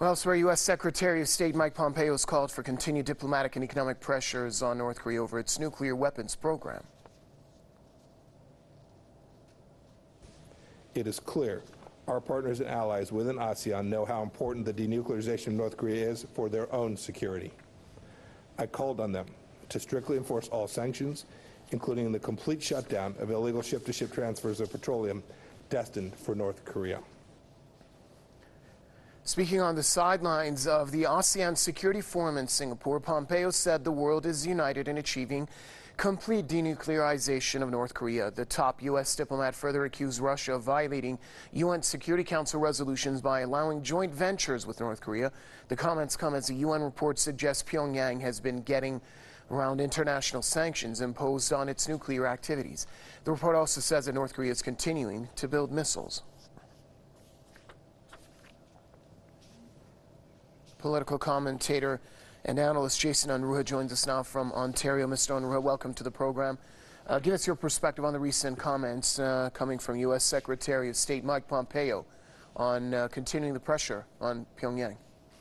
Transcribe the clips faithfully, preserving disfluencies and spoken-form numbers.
Well, elsewhere, U S Secretary of State Mike Pompeo has called for continued diplomatic and economic pressures on North Korea over its nuclear weapons program. It is clear our partners and allies within ASEAN know how important the denuclearization of North Korea is for their own security. I called on them to strictly enforce all sanctions, including the complete shutdown of illegal ship-to-ship transfers of petroleum destined for North Korea. Speaking on the sidelines of the ASEAN Security Forum in Singapore, Pompeo said the world is united in achieving complete denuclearization of North Korea. The top U S diplomat further accused Russia of violating U N Security Council resolutions by allowing joint ventures with North Korea. The comments come as a U N report suggests Pyongyang has been getting around international sanctions imposed on its nuclear activities. The report also says that North Korea is continuing to build missiles. Political commentator and analyst Jason Unruh joins us now from Ontario. Mister Unruh, welcome to the program. Uh, give us your perspective on the recent comments uh, coming from U S Secretary of State Mike Pompeo on uh, continuing the pressure on Pyongyang.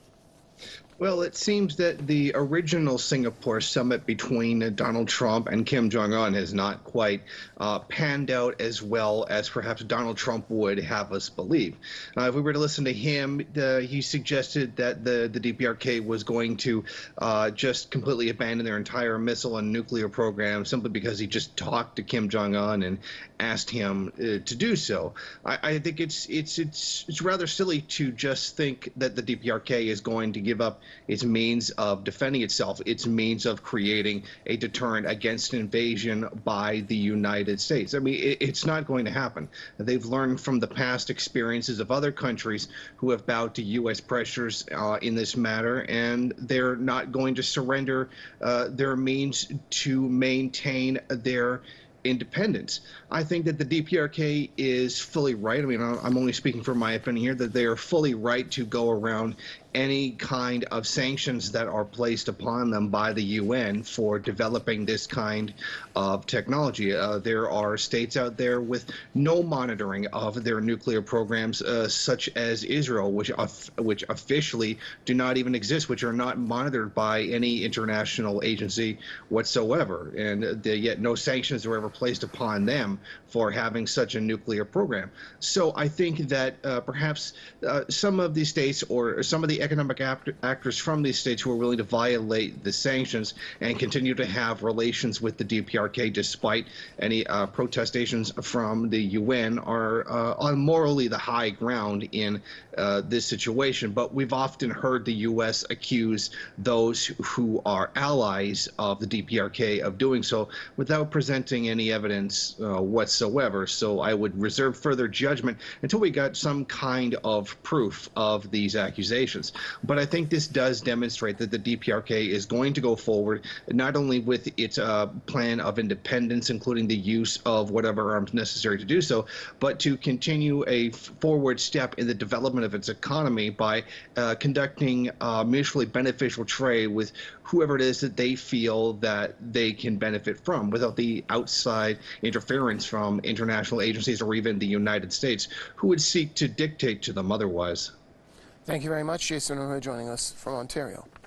Well, it seems that the original Singapore summit between uh, Donald Trump and Kim Jong-un has not quite uh, panned out as well as perhaps Donald Trump would have us believe. Uh, if we were to listen to him, uh, he suggested that the, the D P R K was going to uh, just completely abandon their entire missile and nuclear program simply because he just talked to Kim Jong-un and asked him uh, to do so. I, I think it's, it's, it's, it's rather silly to just think that the D P R K is going to give up its means of defending itself, its means of creating a deterrent against an invasion by the United States. I mean, it, it's not going to happen. They've learned from the past experiences of other countries who have bowed to U S pressures uh, in this matter, and they're not going to surrender uh, their means to maintain their independence. I think that the D P R K is fully right. I mean, I'm only speaking for my opinion here, that they are fully right to go around any kind of sanctions that are placed upon them by the U N for developing this kind of technology. Uh, there are states out there with no monitoring of their nuclear programs, uh, such as Israel, which which officially do not even exist, which are not monitored by any international agency whatsoever, and yet no sanctions are ever placed upon them for having such a nuclear program. So I think that uh, perhaps uh, some of these states or some of the economic actors from these states who are willing to violate the sanctions and continue to have relations with the D P R K despite any uh, protestations from the U N are uh, on morally the high ground in uh, this situation. But we've often heard the U S accuse those who are allies of the D P R K of doing so without presenting any evidence uh, whatsoever. So I would reserve further judgment until we got some kind of proof of these accusations. But I think this does demonstrate that the D P R K is going to go forward, not only with its uh, plan of independence, including the use of whatever arms necessary to do so, but to continue a forward step in the development of its economy by uh, conducting uh, mutually beneficial trade with whoever it is that they feel that they can benefit from without the outside interference from international agencies or even the United States, who would seek to dictate to them otherwise. Thank you very much, Jason Unruh, joining us from Ontario.